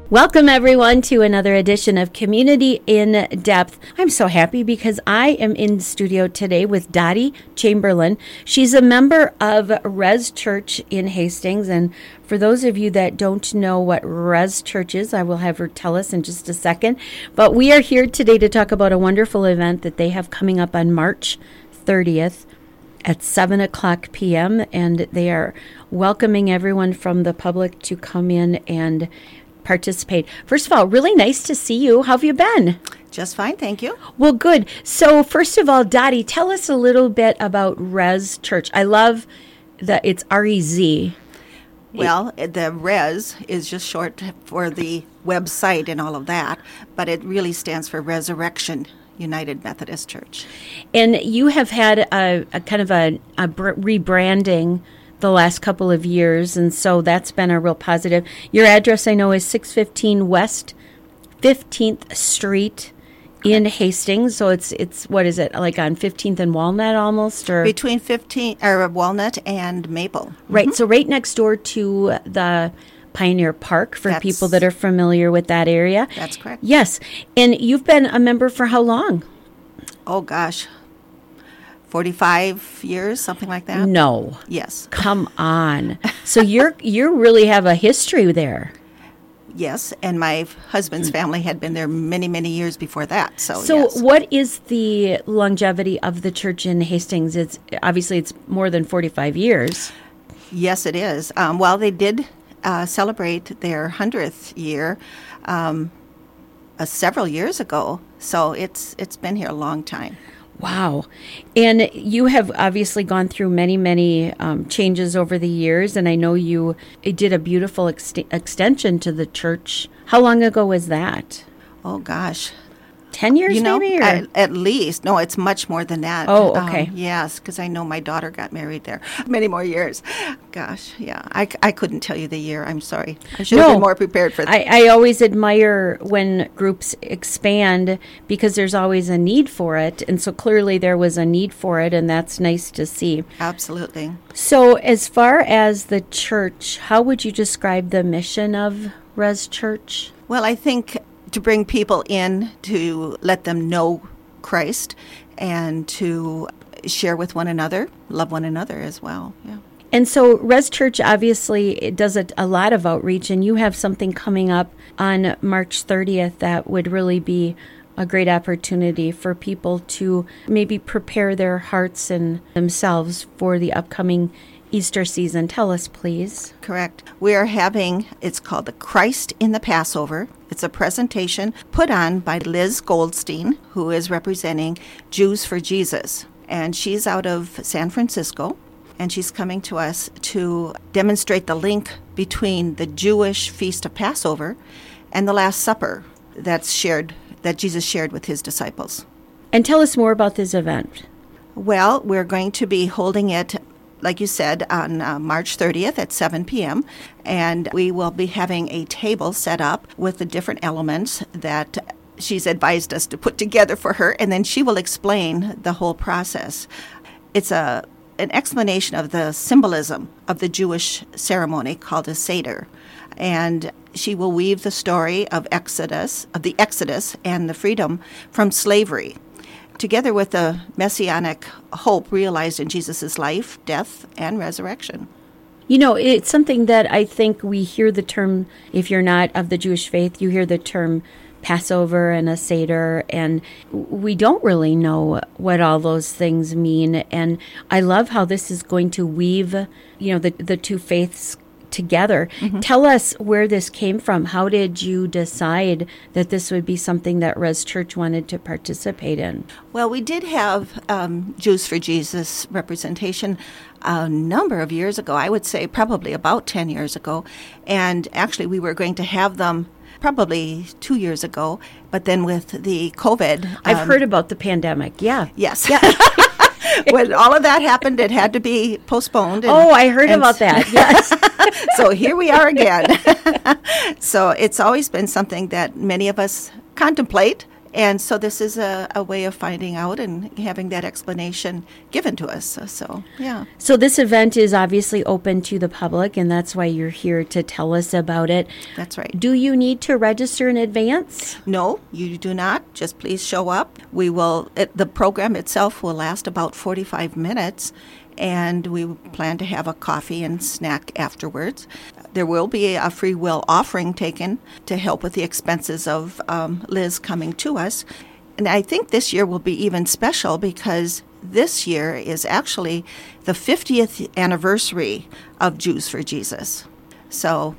Welcome, everyone, to another edition of Community in Depth. I'm so happy because I am in studio today with Dottie Chamberlain. She's a member of Res Church in Hastings. And for those of you that don't know what Res Church is, I will have her tell us in just a second. But we are here today to talk about a wonderful event that they have coming up on March 30th at 7 o'clock p.m. And they are welcoming everyone from the public to come in and participate. First of all, really nice to see you. How have you been? Just fine, thank you. Well, good. So first of all, Dottie, tell us a little bit about Res Church. I love that it's R-E-Z. Well, the Res is just short for the website and all of that, but it really stands for Resurrection United Methodist Church. And you have had a kind of a rebranding the last couple of years, and so that's been a real positive. Your address, I know, is 615 West 15th Street in Hastings. So it's what is it, like on 15th and Walnut almost, or between 15 or Walnut and Maple. Right. Mm-hmm. So right next door to the Pioneer Park for people that are familiar with that area. That's correct. Yes. And you've been a member for how long? Oh gosh. 45 years, something like that? No. Yes. Come on. So you really have a history there. Yes, and my husband's family had been there many, many years before that. So yes. What is the longevity of the church in Hastings? It's more than 45 years. Yes, it is. Well, they did celebrate their 100th year several years ago, so it's been here a long time. Wow. And you have obviously gone through many, many changes over the years, and I know you did a beautiful extension to the church. How long ago was that? Oh, gosh. 10 years maybe? Or? At least. No, it's much more than that. Oh, okay. Yes, because I know my daughter got married there many more years. Gosh, yeah. I couldn't tell you the year. I'm sorry. I should have been more prepared for that. I always admire when groups expand because there's always a need for it. And so clearly there was a need for it, and that's nice to see. Absolutely. So as far as the church, how would you describe the mission of Res Church? Well, I think to bring people in, to let them know Christ, and to share with one another, love one another as well. Yeah. And so Res Church obviously it does a lot of outreach, and you have something coming up on March 30th that would really be a great opportunity for people to maybe prepare their hearts and themselves for the upcoming Easter season. Tell us, please. Correct. We are having, it's called the Christ in the Passover. It's a presentation put on by Liz Goldstein, who is representing Jews for Jesus. And she's out of San Francisco, and she's coming to us to demonstrate the link between the Jewish Feast of Passover and the Last Supper that Jesus shared with his disciples. And tell us more about this event. Well, we're going to be holding it, like you said, on March 30th at 7 p.m., and we will be having a table set up with the different elements that she's advised us to put together for her, and then she will explain the whole process. It's an explanation of the symbolism of the Jewish ceremony called a Seder, and she will weave the story of the Exodus and the freedom from slavery, together with the messianic hope realized in Jesus' life, death, and resurrection. You know, it's something that I think we hear the term, if you're not of the Jewish faith, you hear the term Passover and a Seder, and we don't really know what all those things mean. And I love how this is going to weave, the two faiths together. Mm-hmm. Tell us where this came from. How did you decide that this would be something that Res Church wanted to participate in? Well, we did have Jews for Jesus representation a number of years ago. I would say probably about 10 years ago. And actually we were going to have them probably 2 years ago, but then with the COVID. I've heard about the pandemic, yeah. Yes. Yeah. When all of that happened, it had to be postponed. I heard about that, yes. So here we are again. So it's always been something that many of us contemplate And so this is a way of finding out and having that explanation given to us. So, yeah. So this event is obviously open to the public, and that's why you're here to tell us about it. That's right. Do you need to register in advance? No, you do not. Just please show up. The program itself will last about 45 minutes, and we plan to have a coffee and snack afterwards. There will be a free will offering taken to help with the expenses of Liz coming to us. And I think this year will be even special because this year is actually the 50th anniversary of Jews for Jesus. So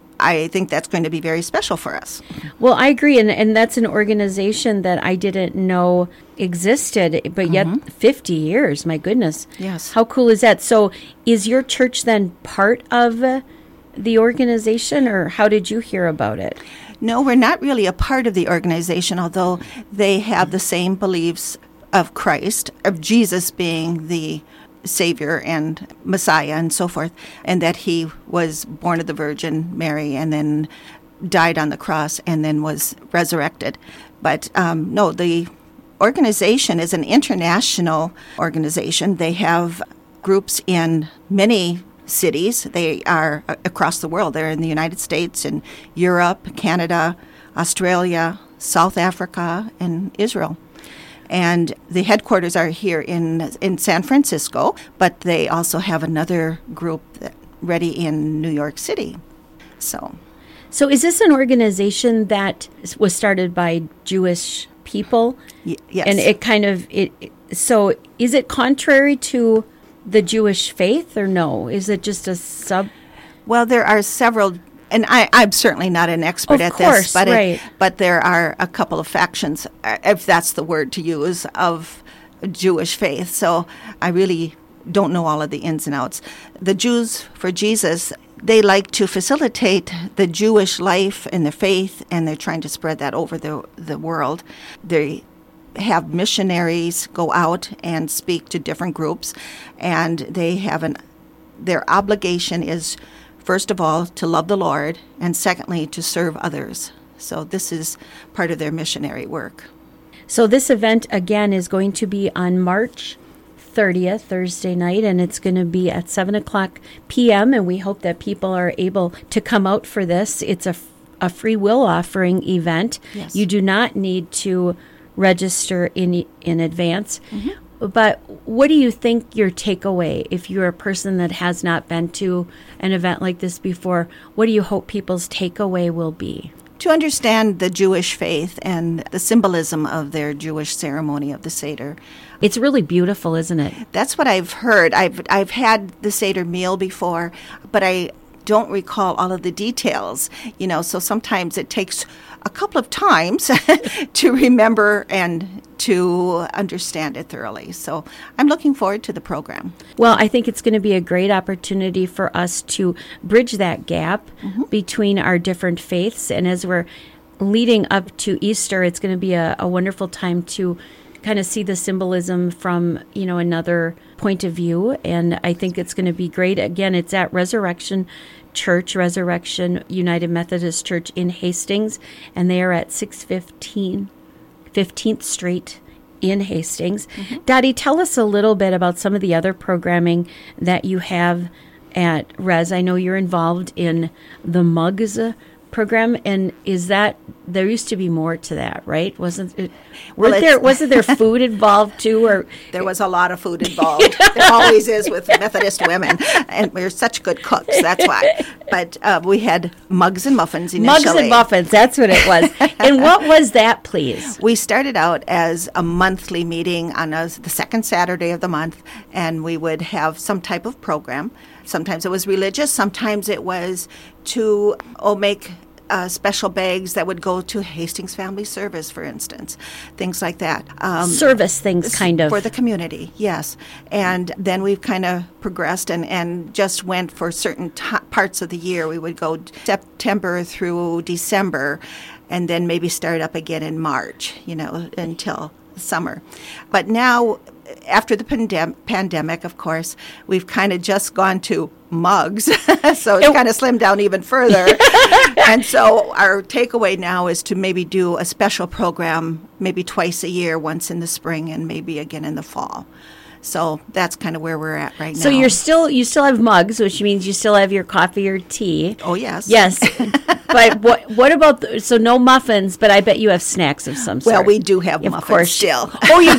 I think that's going to be very special for us. Well, I agree, and that's an organization that I didn't know existed, but yet 50 years, my goodness. Yes. How cool is that? So is your church then part of the organization, or how did you hear about it? No, we're not really a part of the organization, although they have the same beliefs of Christ, of Jesus being the Savior and Messiah and so forth, and that he was born of the Virgin Mary and then died on the cross and then was resurrected. But no, the organization is an international organization. They have groups in many cities. They are across the world. They're in the United States and Europe, Canada, Australia, South Africa, and Israel. And the headquarters are here in San Francisco, but they also have another group ready in New York City. So is this an organization that was started by Jewish people? Yes. And it kind of, so is it contrary to the Jewish faith or no? Is it just a sub? Well, there are several, and I'm certainly not an expert at this, but but there are a couple of factions, if that's the word to use, of Jewish faith. So I really don't know all of the ins and outs. The Jews for Jesus, they like to facilitate the Jewish life and their faith, and they're trying to spread that over the world. They have missionaries go out and speak to different groups, and they have their obligation is, first of all, to love the Lord, and secondly, to serve others. So this is part of their missionary work. So this event, again, is going to be on March 30th, Thursday night, and it's going to be at 7 o'clock p.m., and we hope that people are able to come out for this. It's a free will offering event. Yes. You do not need to register in advance. Mm-hmm. But what do you think your takeaway, if you're a person that has not been to an event like this before, what do you hope people's takeaway will be? To understand the Jewish faith and the symbolism of their Jewish ceremony of the Seder. It's really beautiful, isn't it? That's what I've heard. I've had the Seder meal before, but I don't recall all of the details, so sometimes it takes a couple of times to remember and to understand it thoroughly. So I'm looking forward to the program. Well, I think it's going to be a great opportunity for us to bridge that gap between our different faiths. And as we're leading up to Easter, it's going to be a wonderful time to kind of see the symbolism from, another point of view. And I think it's going to be great. Again, it's at Resurrection Church, Resurrection United Methodist Church in Hastings, and they are at 615 15th Street in Hastings. Dottie, tell us a little bit about some of the other programming that you have at Res. I know you're involved in the Mugs program, and is that, there used to be more to that, right? Wasn't there food involved too? Or there was a lot of food involved. There always is with Methodist women, and we're such good cooks, that's why. But we had mugs and muffins initially. Mugs and muffins, that's what it was. And what was that, please? We started out as a monthly meeting on the second Saturday of the month, and we would have some type of program. Sometimes it was religious, sometimes it was to make special bags that would go to Hastings Family Service, for instance, things like that. Service things, kind of. For the community, yes. And then we've kind of progressed and just went for certain parts of the year. We would go September through December and then maybe start up again in March, until summer. But now after the pandemic, of course, we've kind of just gone to mugs, so it's kind of slimmed down even further. And so our takeaway now is to maybe do a special program maybe twice a year, once in the spring and maybe again in the fall. So that's kind of where we're at right now. So you still have mugs, which means you still have your coffee or tea. Oh, yes. Yes. But what about, so no muffins, but I bet you have snacks of some sort. Well, we do have muffins of course. still. Oh, you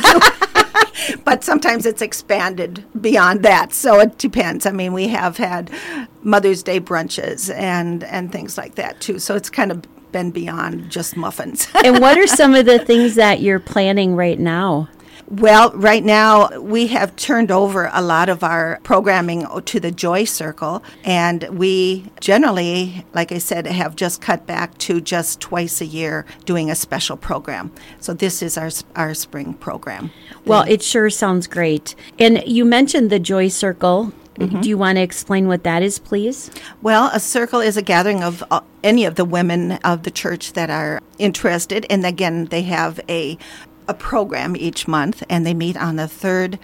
do? But sometimes it's expanded beyond that, so it depends. I mean, we have had Mother's Day brunches and things like that, too. So it's kind of been beyond just muffins. And what are some of the things that you're planning right now? Well, right now, we have turned over a lot of our programming to the Joy Circle, and we generally, like I said, have just cut back to just twice a year doing a special program. So this is our spring program. Well, it sure sounds great. And you mentioned the Joy Circle. Mm-hmm. Do you want to explain what that is, please? Well, a circle is a gathering of any of the women of the church that are interested, and again, they have a program each month, and they meet on the third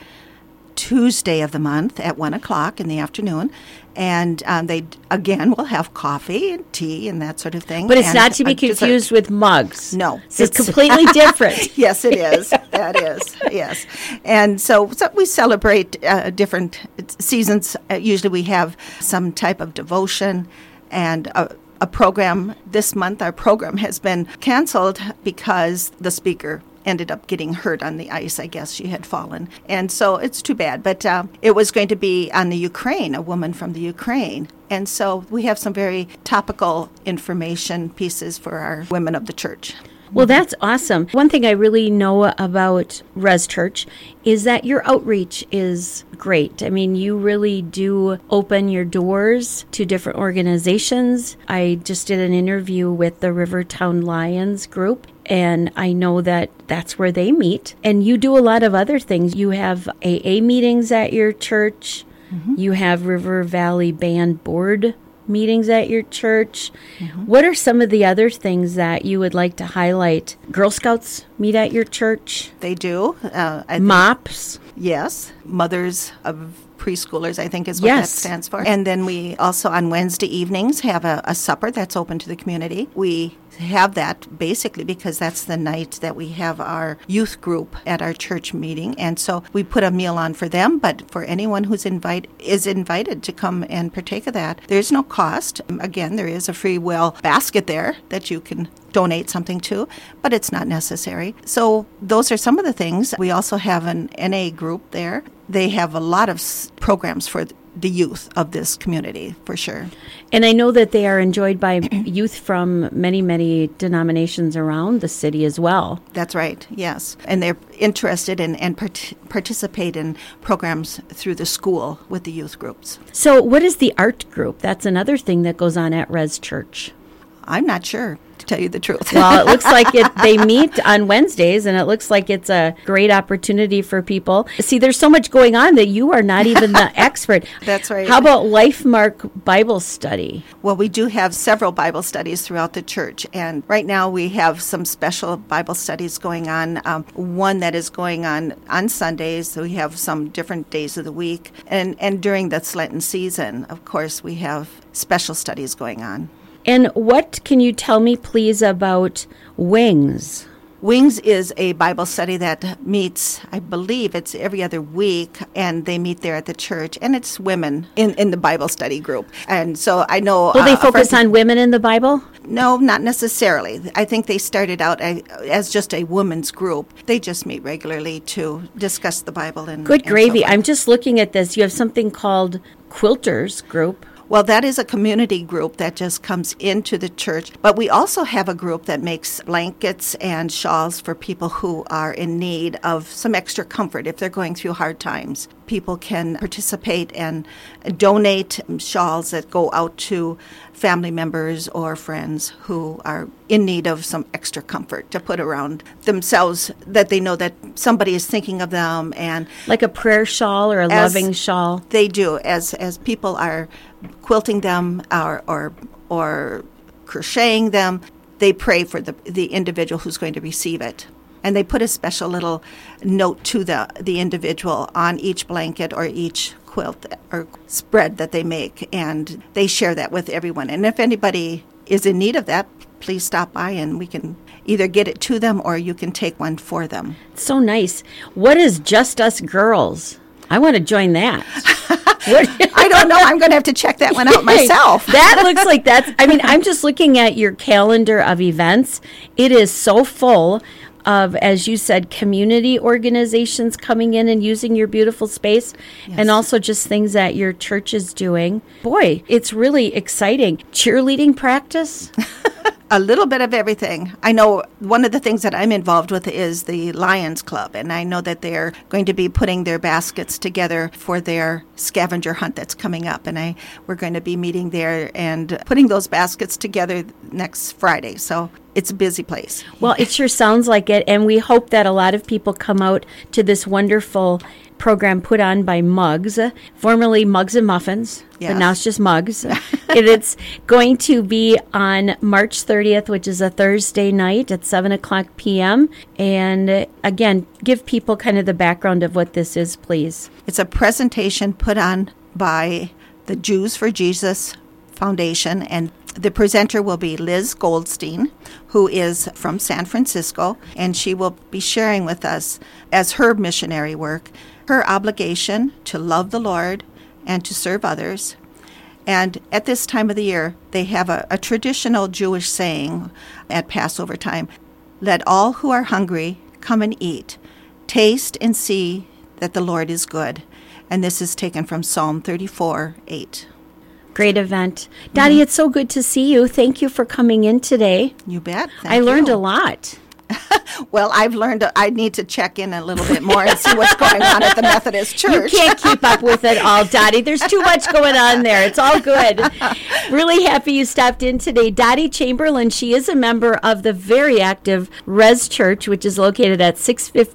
Tuesday of the month at 1 o'clock in the afternoon. And they, again, will have coffee and tea and that sort of thing. But it's not to be confused with mugs. No. It's completely different. Yes, it is. That is, yes. And so we celebrate different seasons. Usually we have some type of devotion and a program. This month our program has been canceled because the speaker ended up getting hurt on the ice. I guess she had fallen. And so it's too bad. But it was going to be on the Ukraine, a woman from the Ukraine. And so we have some very topical information pieces for our women of the church. Well, that's awesome. One thing I really know about Res Church is that your outreach is great. I mean, you really do open your doors to different organizations. I just did an interview with the Rivertown Lions group, and I know that that's where they meet. And you do a lot of other things. You have AA meetings at your church. Mm-hmm. You have River Valley Band Board meetings at your church. Mm-hmm. What are some of the other things that you would like to highlight? Girl Scouts meet at your church? They do. MOPS? Yes. Mothers of Preschoolers, I think is what that stands for. And then we also on Wednesday evenings have a supper that's open to the community. We have that basically because that's the night that we have our youth group at our church meeting. And so we put a meal on for them, but for anyone who's invited to come and partake of that. There's no cost. Again, there is a free will basket there that you can donate something to, but it's not necessary. So those are some of the things. We also have an NA group there. They have a lot of programs for the youth of this community, for sure. And I know that they are enjoyed by youth from many, many denominations around the city as well. That's right, yes. And they're interested in and participate in programs through the school with the youth groups. So what is the art group? That's another thing that goes on at Res Church. I'm not sure, to tell you the truth. Well, it looks like they meet on Wednesdays, and it looks like it's a great opportunity for people. See, there's so much going on that you are not even the expert. That's right. How about LifeMark Bible Study? Well, we do have several Bible studies throughout the church, and right now we have some special Bible studies going on. One that is going on Sundays, so we have some different days of the week. And during the Lenten season, of course, we have special studies going on. And what can you tell me, please, about Wings? Wings is a Bible study that meets, I believe it's every other week, and they meet there at the church, and it's women in the Bible study group. And so I know... Will they focus on women in the Bible? No, not necessarily. I think they started out as just a women's group. They just meet regularly to discuss the Bible. Good gravy. So I'm just looking at this. You have something called Quilters Group. Well, that is a community group that just comes into the church. But we also have a group that makes blankets and shawls for people who are in need of some extra comfort if they're going through hard times. People can participate and donate shawls that go out to family members or friends who are in need of some extra comfort to put around themselves, that they know that somebody is thinking of them. And like a prayer shawl or a loving shawl? They do. As people are quilting them or crocheting them, they pray for the individual who's going to receive it. And they put a special little note to the individual on each blanket or each quilt or spread that they make, and they share that with everyone. And if anybody is in need of that, please stop by and we can either get it to them or you can take one for them. So nice. What is Just Us Girls? I want to join that. I don't know. I'm going to have to check that one out myself. That looks like I'm just looking at your calendar of events. It is so full of, as you said, community organizations coming in and using your beautiful space, yes, and also just things that your church is doing. Boy, it's really exciting. Cheerleading practice? A little bit of everything. I know one of the things that I'm involved with is the Lions Club, and I know that they're going to be putting their baskets together for their scavenger hunt that's coming up, and we're going to be meeting there and putting those baskets together next Friday. So it's a busy place. Well, it sure sounds like it, and we hope that a lot of people come out to this wonderful program put on by Mugs, formerly Mugs and Muffins, yes, but now it's just Mugs. It's going to be on March 30th, which is a Thursday night at 7 o'clock p.m. And again, give people kind of the background of what this is, please. It's a presentation put on by the Jews for Jesus Foundation, and the presenter will be Liz Goldstein, who is from San Francisco, and she will be sharing with us, as her missionary work, her obligation to love the Lord and to serve others. And at this time of the year, they have a traditional Jewish saying at Passover time, "Let all who are hungry come and eat. Taste and see that the Lord is good." And this is taken from Psalm 34:8. Great event. Dottie, It's so good to see you. Thank you for coming in today. You bet. I learned a lot. Well, I've learned I need to check in a little bit more and see what's going on at the Methodist Church. You can't keep up with it all, Dottie. There's too much going on there. It's all good. Really happy you stopped in today. Dottie Chamberlain, she is a member of the very active Res Church, which is located at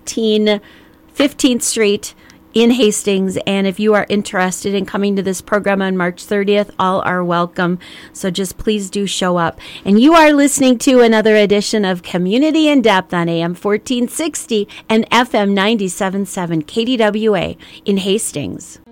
615 15th Street in Hastings. And if you are interested in coming to this program on March 30th, all are welcome. So just please do show up. And you are listening to another edition of Community in Depth on AM 1460 and FM 97.7 KDWA in Hastings.